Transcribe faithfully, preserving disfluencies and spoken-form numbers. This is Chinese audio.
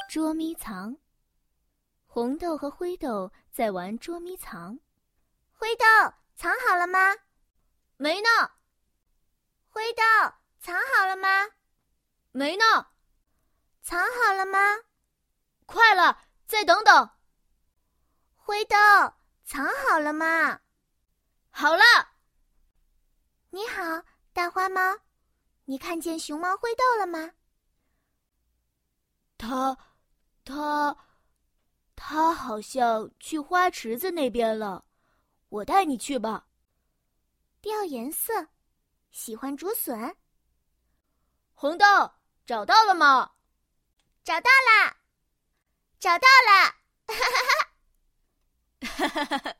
捉迷藏。红豆和灰豆在玩捉迷藏。 灰豆，藏好了吗？ 没呢。 灰豆，藏好了吗？ 没呢。 藏好了吗？ 快了，再等等。 灰豆，藏好了吗？ 好了。 你好，大花猫，你看见熊猫灰豆了吗？ 它，它，它好像去花池子那边了，我带你去吧。 调颜色，喜欢竹笋。 红豆，找到了吗？ 找到啦，找到了， 哈哈哈哈。